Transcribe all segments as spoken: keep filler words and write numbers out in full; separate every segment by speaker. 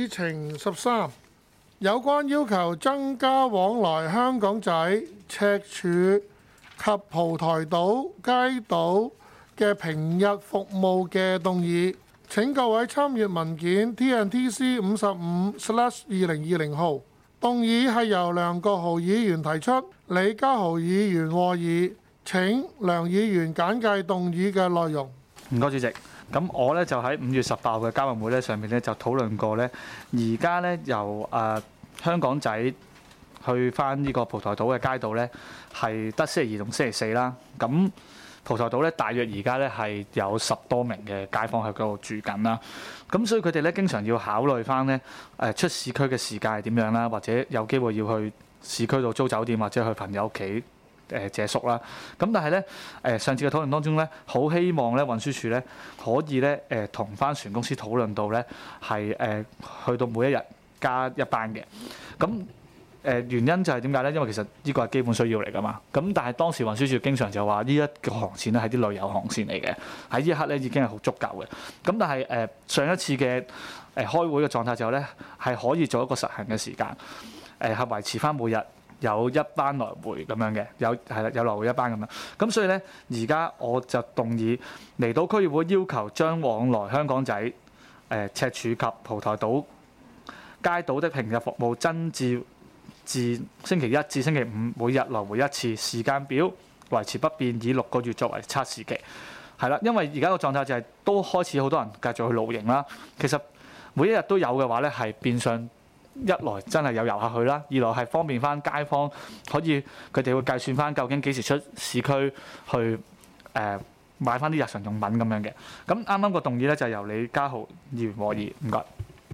Speaker 1: 議程十三，有關要求增加往來香港仔、赤柱及蒲台島街渡嘅平日服務嘅動議。請各位參閱文件 T N T C 五十五 slash 二零二零號。動議係由梁國豪議員提出，李家豪議員和議。請梁議員簡介動議嘅內容。
Speaker 2: 唔該，主席。咁我咧就喺五月十八號嘅交流會咧上面咧就討論過咧，而家咧由誒、呃、香港仔去翻呢個蒲台島嘅街道咧係得星期二同星期四啦。咁蒲台島咧大約而家咧係有十多名嘅街坊喺嗰度住緊啦。咁所以佢哋咧經常要考慮翻咧誒出市區嘅時間係點樣啦，或者有機會要去市區度租酒店或者去朋友屋企誒借宿啦，咁但係咧誒上次嘅討論當中咧，好希望咧運輸署咧可以咧誒同翻船公司討論到咧係誒去到每一日加一班嘅，咁誒、呃、原因就係點解咧？因為其實呢個係基本需要嚟㗎嘛，咁但係當時運輸署經常就話呢一個航線咧係啲旅遊航線嚟嘅，喺呢一刻咧已經係好足夠嘅，咁但係誒、呃、上一次嘅誒、呃、開會嘅狀態就咧係可以做一個實行嘅時間，誒係維持翻每日有一班來回咁樣嘅，有係啦，有來回一班咁樣。咁所以咧，而家我就動議離島區議會要求將往來香港仔、誒、呃、赤柱及蒲台島街渡的平日服務增至自星期一至星期五每日來回一次，時間表維持不變，以六個月作為測試期。係啦，因為而家個狀態就係、是、都開始好多人繼續去露營啦。其實每一日都有嘅話咧，係變相。一來真係有遊客去啦，二來係方便翻街坊，可以佢哋會計算翻究竟幾時出市區去誒、呃、買翻啲日常用品咁樣嘅。咁啱啱個動議咧就係由李家豪議員和議，唔該。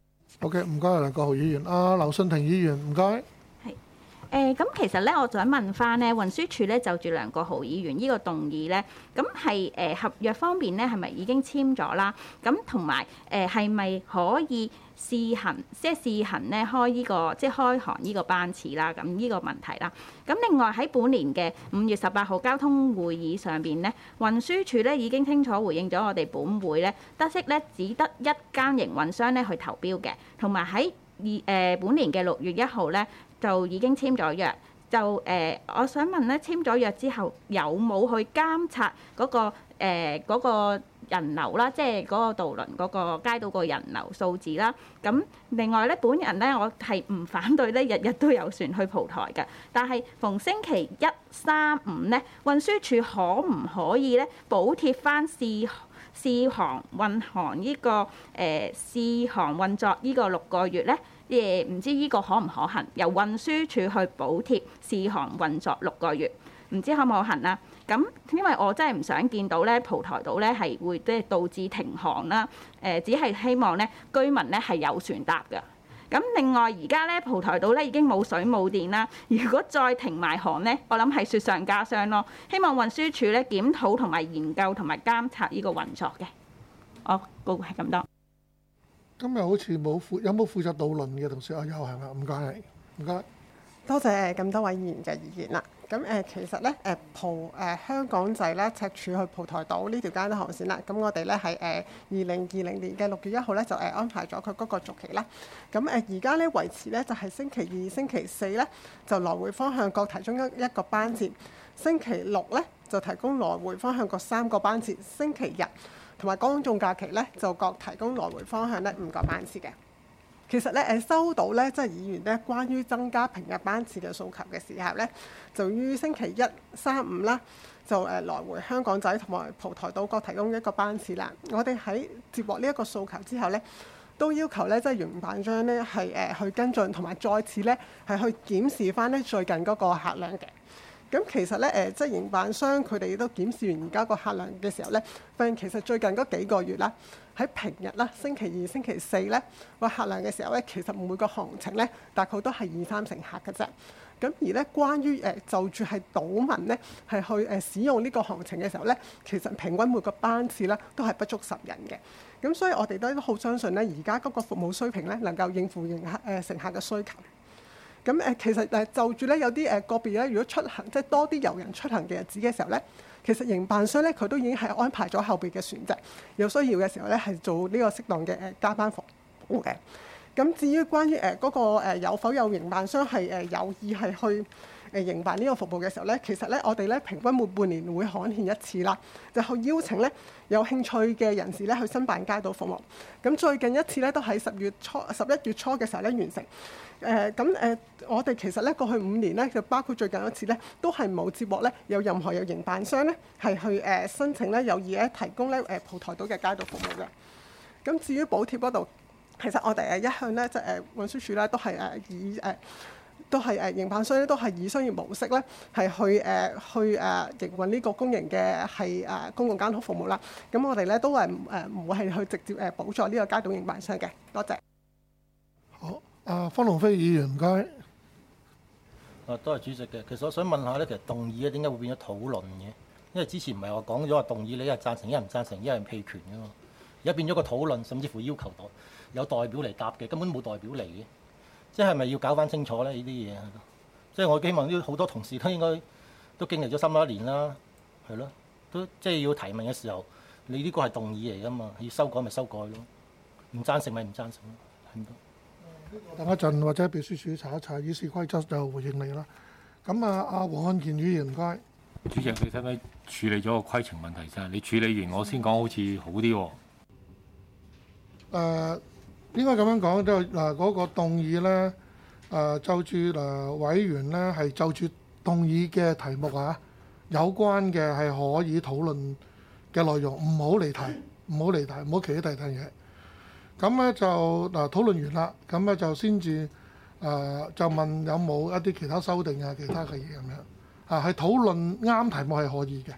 Speaker 1: OK， 唔該梁國豪議員。阿劉信廷議員，唔該。
Speaker 3: 係誒，咁其實咧，我想問翻咧，運輸署咧就住梁國豪議員呢個動議咧，咁係誒合約方面咧係咪已經簽咗啦？咁同埋誒係咪可以試行，即係試行咧開呢個即係開航呢個班次啦，咁呢個問題啦。咁另外喺本年嘅五月十八號交通會議上邊咧，運輸署咧已經清楚回應咗我哋本會咧，得悉咧只得一間營運商咧去投標嘅，同埋喺二誒本年嘅六月一號咧就已經簽咗約。就誒、呃，我想問咧，簽咗約之後有冇去監察嗰、嗰個誒嗰、呃嗰個人流啦，即係嗰個渡輪嗰個街道個人流數字啦。咁另外咧，本人咧我係唔反對咧，日日都有船去蒲台嘅。但係逢星期一、三、五咧，運輸署可唔可以咧補貼翻試試航運航呢個誒試航運作呢個六個月咧？誒唔知呢個可唔可行？由運輸署去補貼試航運作六個月，唔知可唔可行啦？咁因為我真係唔想見到咧蒲台島咧係會即係導致停航啦。誒只係希望咧居民咧係有船搭㗎。咁另外而家咧蒲台島咧已經冇水冇電啦。如果再停埋航咧，我諗係雪上加霜咯。希望運輸署咧檢討同埋研究同埋監察呢個運作嘅。我報告係咁多。
Speaker 1: 今日好似冇負有冇負責渡輪嘅同事啊？有係嘛？唔該你，唔該。
Speaker 4: 多謝咁多位議員嘅意見啦。咁誒、呃、其實咧誒蒲誒香港仔咧赤柱去蒲台島呢條街渡航線啦。咁我哋咧係誒二零二零年嘅六月一號咧就誒安排咗佢嗰個續期啦。咁誒而家咧維持咧就係星期二、星期四咧就來回方向各提供一一個班節，星期六咧就提供來回方向各三個班節，星期日同埋公眾假期咧就各提供來回方向咧五個班次嘅。其實咧誒收到咧即係議員咧關於增加平日班次嘅訴求嘅時候咧，就於星期一、三、五啦，就誒來回香港仔同埋蒲台島各提供一個班次啦。我哋喺接獲呢一個訴求之後咧，都要求咧即係營辦商咧係誒去跟進同埋再次咧係去檢視翻咧最近嗰個客量嘅。咁其實咧誒，即係營辦商佢哋都檢視完而家個客量嘅時候咧，發現其實最近嗰幾個月啦，喺平日啦、星期二、星期四咧個客量嘅時候咧，其實每個行程咧大概都係二三成客嘅啫。咁而咧關於誒就住係島民咧係去誒使用呢個行程嘅時候咧，其實平均每個班次咧都係不足十人嘅。咁所以我哋都好相信咧，而家嗰個服務水平咧能夠應付迎客誒乘客嘅需求。咁誒其實誒就住咧有啲誒個別咧，如果出行即係多啲遊人出行嘅日子嘅時候咧，其實營辦商咧佢都已經係安排咗後備嘅船隻，有需要嘅時候咧係做呢個適當嘅誒加班服務嘅。 咁至於關於誒嗰個誒有否有營辦商係誒有意係去誒營辦呢個服務嘅時候咧，其實咧我哋咧平均每半年會刊憲一次啦，就去邀請咧有興趣嘅人士咧去申辦街道服務。咁最近一次咧都喺十月初、十一月初嘅時候咧完成。誒咁誒，我哋其實咧過去五年咧，就包括最近一次咧，都係冇接獲咧有任何有營辦商咧係去誒、呃、申請咧有意咧提供咧誒蒲台島嘅街道服務嘅。咁至於補貼嗰度，其實我哋誒一向咧即係誒運輸署咧都係誒以誒。呃都係誒營辦商咧，都係以商業模式咧，係去誒、呃、去誒、呃、營運呢個公營嘅係誒公共交通服務啦。咁我哋咧都係誒唔會係去直接誒補助呢個街道營辦商嘅。多謝。
Speaker 1: 好，啊方龍飛議員唔該。
Speaker 5: 啊，多謝主席嘅。其實我想問下咧，其實動議咧點解會變咗討論嘅？因為之前唔係話講咗話動議你一係贊成，一係唔贊成，一係棄權嘅嘛。而家變咗個討論，甚至乎要求代有代表嚟答嘅，根本冇代表嚟嘅。即係咪要搞翻清楚咧？呢啲嘢，即係我希望啲好多同事都應該都經歷咗三多一年啦，係咯，都即係要提問嘅時候，你呢個係動議嚟㗎嘛，要修改咪修改咯，唔贊成咪唔贊成咯，係唔得。
Speaker 1: 等一陣或者秘書處查一查議事規則就回應你啦。咁啊，阿黃漢健議員唔該。
Speaker 6: 主席，你使唔使處理咗個規程問題先？你處理完我先講，好似好啲喎。誒、
Speaker 1: 呃。應該咁樣講，都嗱嗰個動議咧，誒、呃、就住誒、呃、委員咧係就住動議嘅題目啊，有關嘅係可以討論嘅內容，唔好離題，唔好離題，唔好企喺第二樣嘢。咁咧就嗱、呃、討論完啦，咁咧就先至誒就問有冇一啲其他修訂啊，其他嘅嘢咁樣啊，係討論啱題目係可以嘅。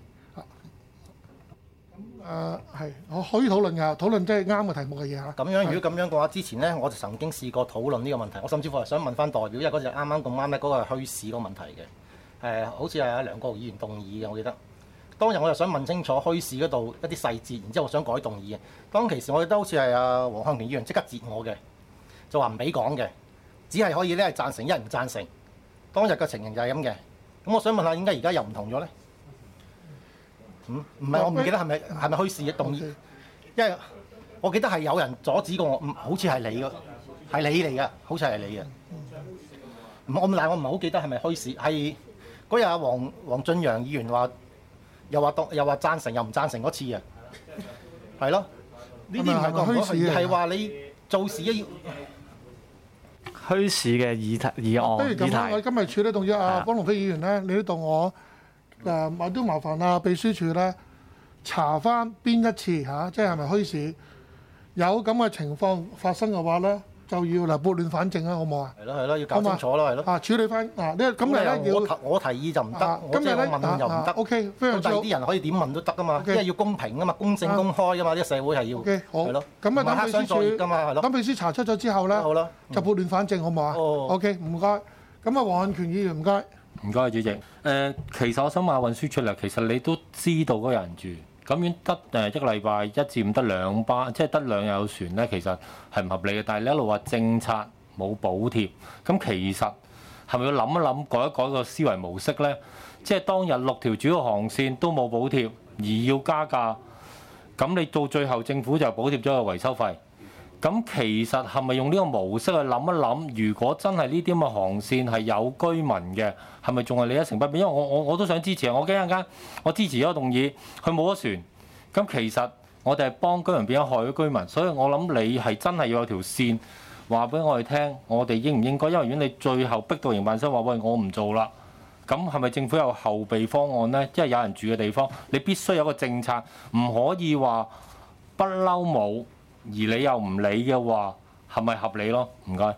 Speaker 1: 誒係，我可以討論㗎，討論即係啱嘅題目嘅嘢嚇。
Speaker 5: 咁樣如果咁樣嘅話，之前咧我就曾經試過討論呢個問題，我甚至乎係想問翻代表，因為嗰陣啱啱咁啱咧，嗰個係墟市個問題嘅，誒、呃、好似係阿梁國雄議員動議嘅，我記得。當日我就想問清楚墟市嗰度一啲細節，然之後我想改動議嘅。當其時我記得好似係阿黃漢健議員即刻截我嘅，就話唔俾講嘅，只係可以咧係贊成，一係唔贊成。當日嘅情形就係咁嘅。咁我想問下，點解而家又唔同咗咧？唔唔係我唔記得係咪係咪虛事嘅動議，因為我記得係有人阻止過我，唔好似係你嘅，係你嚟嘅，好似係你嘅。唔我但係我唔係好記得係咪虛事，係嗰日阿黃黃俊陽議員話又話當又話贊成又唔贊成嗰次啊，係咯，呢啲唔係講虛事，係話你做事一要
Speaker 2: 虛事嘅議題議案。
Speaker 1: 不如咁啦，我今日處理動議阿方龍飛議員咧，你都當我。誒，我都麻煩啊，秘書處咧查翻邊一次嚇、啊，即係係咪虛市有咁嘅情況發生嘅話咧，就要嗱撥亂反正啦，好唔好啊？
Speaker 5: 係咯係咯，要搞清楚咯，係咯。啊，
Speaker 1: 處理翻嗱呢咁咪咧要
Speaker 5: 我我提議就唔得，我即係我問又唔得。
Speaker 1: O K， 非常之好。
Speaker 5: 第啲人可以點問都得噶嘛，
Speaker 1: okay,
Speaker 5: 因為要公平噶嘛，公正公開噶嘛，呢、啊、個社會係要。O K， 好。係咯。咁啊，等秘書處噶嘛，係咯。等秘書查出咗之後咧，好啦，就撥亂反正，好唔好啊？哦。O K， 唔該。咁啊，黃漢權議員唔該。
Speaker 6: 唔該，主席。誒、呃，其實我想問運輸出嚟，其實你都知道嗰個人住，咁樣得誒一個禮拜一至五得兩班，即係得兩有船咧，其實係唔合理嘅。但係你一路話政策冇補貼，咁其實係咪要諗一諗，改一改個思維模式咧？即係當日六條主要航線都冇補貼，而要加價，咁你到最後政府就補貼咗個維修費。咁其實係咪用呢個模式去諗一諗？如果真係呢啲咁嘅航線係有居民嘅，係咪仲係你一成不變？因為我我我都想支持，我驚一陣間我支持咗個動議，佢冇咗船。咁其實我哋係幫居民變咗害咗居民，所以我諗你係真係要有條線話俾我哋聽，我哋應唔應該？因為如果你最後逼到營辦商話喂，我唔做啦，咁係咪政府有後備方案呢？即係有人住嘅地方，你必須有個政策，唔可以話不嬲冇。而你又唔理嘅話，係咪合理咯？唔該。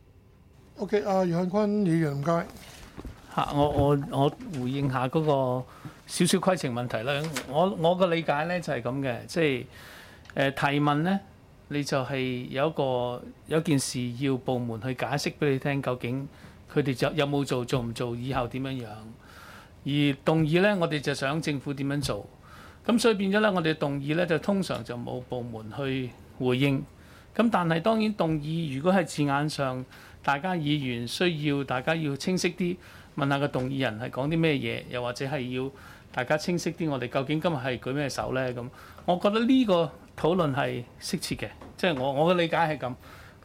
Speaker 1: O.K. 阿楊漢坤議員唔該。
Speaker 7: 嚇，我我我回應下嗰個少少規程問題啦。我我嘅理解咧就係咁嘅，即係誒、呃、提問咧，你就係有一個有件事要部門去解釋俾你聽，究竟佢哋就有冇做，做唔做，以後點樣樣。而動議咧，我哋就想政府點樣做。咁所以變咗咧，我哋動議咧就通常就冇部門去回應，咁但係當然動議如果係字眼上，大家議員需要大家要清晰啲，問下個動議人係講啲咩嘢，又或者係要大家清晰啲，我哋究竟今日係舉咩手呢？咁我覺得呢個討論係適切嘅，即係我我嘅理解係咁。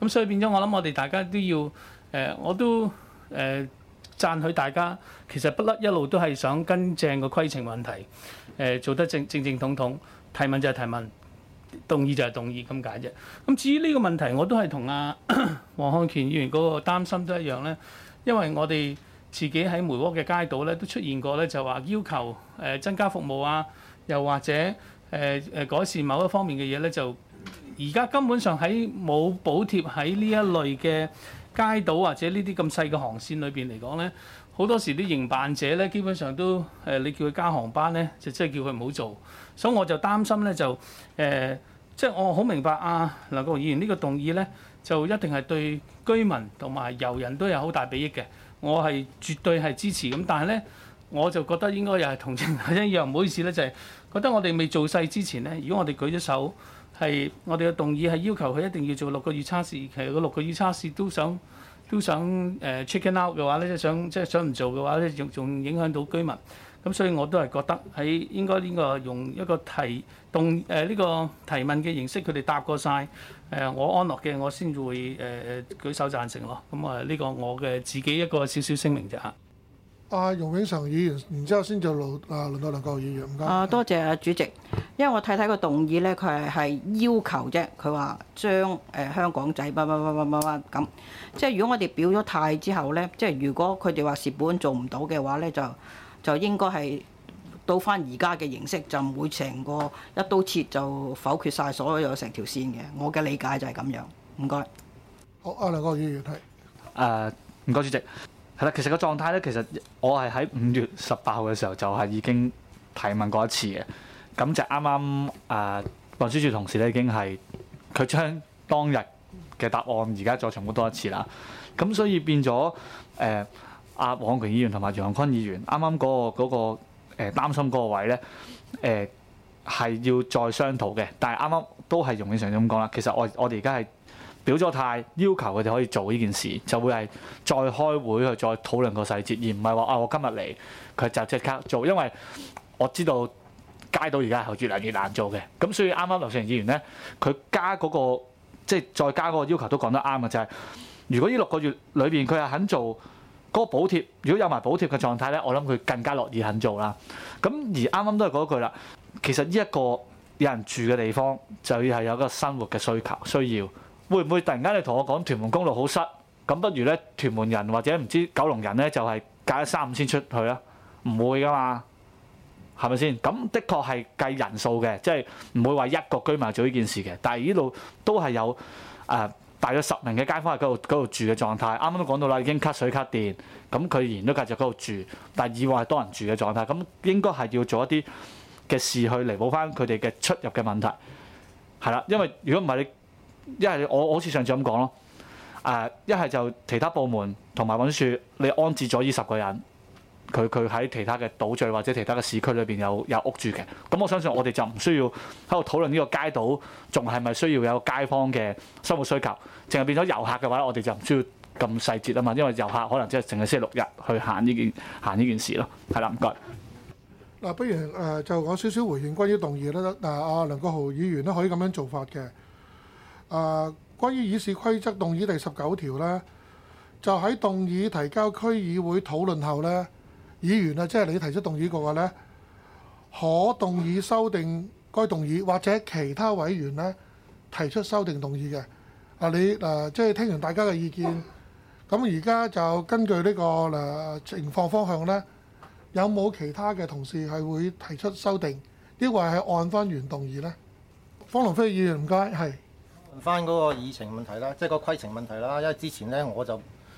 Speaker 7: 咁所以變咗我諗我哋大家都要誒、呃，我都誒、呃、讚許大家，其實不甩一路都係想跟正個規程問題，誒、呃、做得正正正統統，提問就係提問，動議就係動議咁解啫。咁至於呢個問題，我都係同阿黃漢權議員嗰個擔心都一樣咧，因為我哋自己喺梅窩嘅街道咧都出現過咧，就話要求誒、呃、增加服務啊，又或者誒誒、呃、改善某一方面嘅嘢咧，就而家根本上喺冇補貼喺呢一類嘅街道或者呢啲咁細嘅航線裏邊嚟講咧，好多時啲營辦者咧基本上都誒、呃、你叫佢加航班咧，就即係叫佢唔好做，所以我就擔心咧就誒、呃、即係我好明白啊梁國雄議員呢個動議咧，就一定係對居民同埋遊人都有好大裨益嘅。我係絕對係支持咁，但係咧，我就覺得應該又係同情一樣，唔好意思咧，就係、是、覺得我哋未做細之前咧，如果我哋舉咗手，係我哋嘅動議係要求佢一定要做六個月測試，其實個六個月測試都想都想誒 check it out 嘅話咧，即係想即係想唔做嘅話咧，仲仲影響到居民。咁所以我都係覺得喺應該呢個用一個提動誒呢、呃這個提問嘅形式，佢哋答過晒，誒、呃、我安樂嘅，我先會誒誒、呃、舉手贊成咯。咁啊呢個我嘅自己一個少少聲明啫嚇。
Speaker 1: 阿容永常議員，然之後先就輪啊輪到梁國雄議員，唔該。
Speaker 8: 啊，多謝啊主席，因為我睇睇個動議咧，佢係係要求啫，佢話將誒、呃、香港仔乜乜乜乜乜乜咁，即係如果我哋表咗態之後咧，即係如果佢哋話蝕本做唔到嘅話咧，就就應該係到翻而家嘅形式，就唔會成個一刀切就否決晒所有成條線嘅。我嘅理解就係咁樣。唔該。
Speaker 1: 好，阿梁國雄議員係。
Speaker 2: 誒，唔該主席。係啦，其實個狀態咧，其實我係喺五月十八號嘅時候就係已經提問過一次嘅。咁就啱啱誒運輸署同事咧已經係佢將當日嘅答案而家再重複多一次啦。咁所以變咗誒阿黃國權議員同埋楊坤議員啱啱嗰個嗰、嗰個誒、呃、擔心嗰個位咧誒係要再商討嘅。但係啱啱都係容永常咁講啦。其實我我哋而家係表咗態，要求佢哋可以做呢件事，就會係再開會去再討論個細節，而唔係話啊我今日嚟佢就即刻做，因為我知道街道而家係越嚟越難做嘅。咁所以啱啱劉成議員咧，佢加嗰、嗰個即係再加嗰個要求都講得啱嘅，就係、係、如果呢六個月裏邊佢係肯做嗰個補貼，如果有埋補貼嘅狀態咧，我諗佢更加樂意肯做啦。咁而啱啱都係嗰句啦，其實呢一個有人住嘅地方就要係有個生活嘅需求需要。會唔會突然間你同我講屯門公路好塞，咁不如咧屯門人或者唔知九龍人咧就係隔一三五先出去啊？唔會噶嘛，係咪先？咁的確係計人數嘅，即係唔會話一個居民做呢件事嘅。但係呢度都係有誒、呃、大約十名嘅街坊喺嗰度嗰度住嘅狀態。啱啱都講到啦，已經 cut 水 cut 電，咁佢仍然都繼續嗰度住。但係以往係多人住嘅狀態，咁應該係要做一啲嘅事去彌補翻佢哋嘅出入嘅問題，係啦。因為如果唔係你。一係我我好似上次咁講咯，誒一係就其他部門同埋運輸署，你安置咗呢十個人，佢佢喺其他嘅島嶼或者其他嘅市區裏邊有有屋住嘅，咁我相信我哋就唔需要喺度討論呢個街道仲係咪需要有街坊嘅生活需求，淨係變咗遊客嘅話，我哋就唔需要咁細節啊嘛，因為遊客可能即係淨係星期六日去行呢件行呢件事咯，係啦，唔該。
Speaker 1: 嗱，不如誒、呃、就講少少回應關於動議啦。嗱、呃，阿梁國雄議員咧可以咁樣做法嘅。誒、呃，關於議事規則動議第十九條咧，就喺動議提交區議會討論後咧，議員啊，即係你提出動議嘅話咧，可動議修訂該動議，或者其他委員咧提出修訂動議嘅。啊，你誒、呃、即係聽完大家嘅意見，咁而家就根據呢、這個誒、呃、情況方向咧，有冇其他嘅同事係會提出修訂？抑或係按翻原動議咧？方龍飛議員唔該，係。
Speaker 5: 問翻嗰個議程問題啦，即係個規程問題啦。因為之前咧我就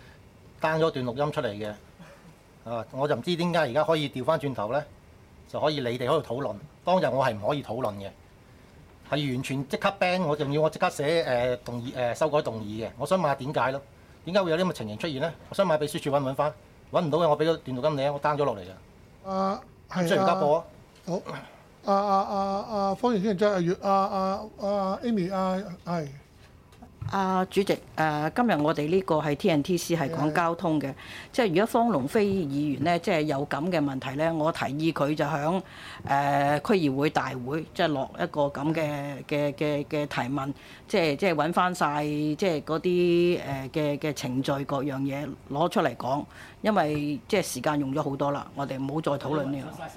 Speaker 5: down 咗段錄音出嚟嘅，啊，我就唔知點解而家可以調翻轉頭咧，就可以你哋喺度討論。當日我係唔可以討論嘅，係完全即刻 ban，我仲要我即刻寫誒、呃、動議誒、呃、修改動議嘅。我想問下點解咯？點解會有啲咁嘅情形出現咧？我想問秘書處揾唔揾翻？揾唔到嘅，我俾咗段錄音你啊，我 down 咗落嚟嘅。
Speaker 1: 啊，係
Speaker 5: 需要而家播啊？
Speaker 1: 好。啊啊啊啊！方元先生，阿月啊啊啊 Amy 啊係。
Speaker 8: 啊，主席，誒、呃、今日我哋呢個係 T N T C 係講交通嘅，即係如果方龍飛議員呢，即係有咁嘅問題呢，我提議佢就響誒、呃、區議會大會，即係落一個咁嘅嘅嘅嘅提問，即係即係揾翻晒即係嗰啲誒嘅嘅程序各樣嘢攞出嚟講，因為即係時間用咗好多啦，我哋唔好再討論呢、這個。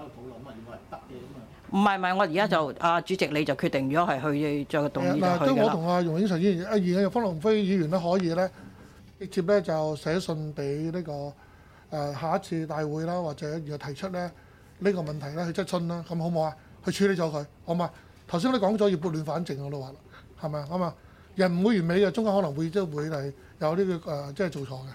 Speaker 8: 唔係唔係，我而家就阿主席你就決定，如果係去再動議就去
Speaker 1: 嗱，都
Speaker 8: 㗎啦。
Speaker 1: 我同阿容永常議員、阿而家方龍飛議員咧，可以咧直接咧就寫信俾呢、這個誒、呃、下一次大會啦，或者然後提出咧呢、這個問題咧去質詢啦，咁好唔好啊？去處理咗佢，好嘛？頭先都講咗要撥亂反正，我都話啦，係咪啊？啱啊！人唔會完美嘅，中間可能會即係會係有呢、這個誒即係做錯嘅。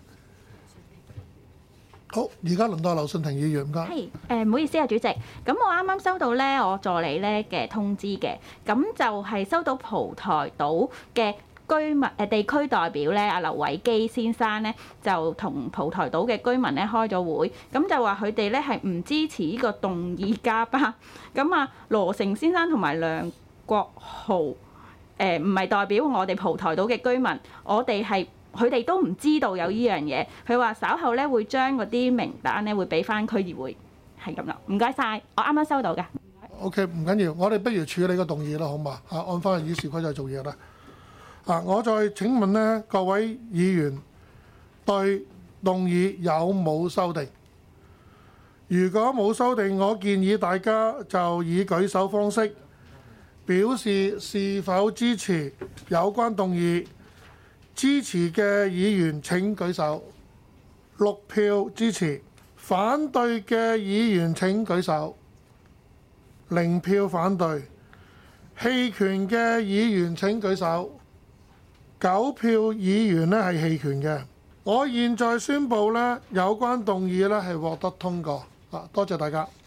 Speaker 1: 好，而家輪到劉信廷議員，唔該。
Speaker 3: 係誒，唔好意思啊，主席。咁我啱啱收到咧，我助理咧嘅通知嘅，咁就係收到蒲台島嘅居民誒地區代表咧，阿劉偉基先生咧就同蒲台島嘅居民咧開咗會，咁就話佢哋咧係唔支持呢個動議加巴。咁啊，羅成先生同埋梁國豪誒唔係代表我哋蒲台島嘅居民，我哋係。佢哋都唔知道有呢樣嘢，佢話稍後咧會將嗰啲名單咧會俾翻區議會，係咁啦。唔該晒，我啱啱收到嘅。
Speaker 1: OK， 唔緊要，我哋不如處理個動議啦，好嘛？啊，按翻議事規則做嘢啦。啊，我再請問咧，各位議員對動議有冇修訂？如果冇修訂，我建議大家就以舉手方式表示是否支持有關動議。支持嘅議員請舉手，六票支持；反對嘅議員請舉手，零票反對；棄權嘅議員請舉手，九票議員呢係棄權嘅。我現在宣布呢有關動議呢係獲得通過。啊，多謝大家。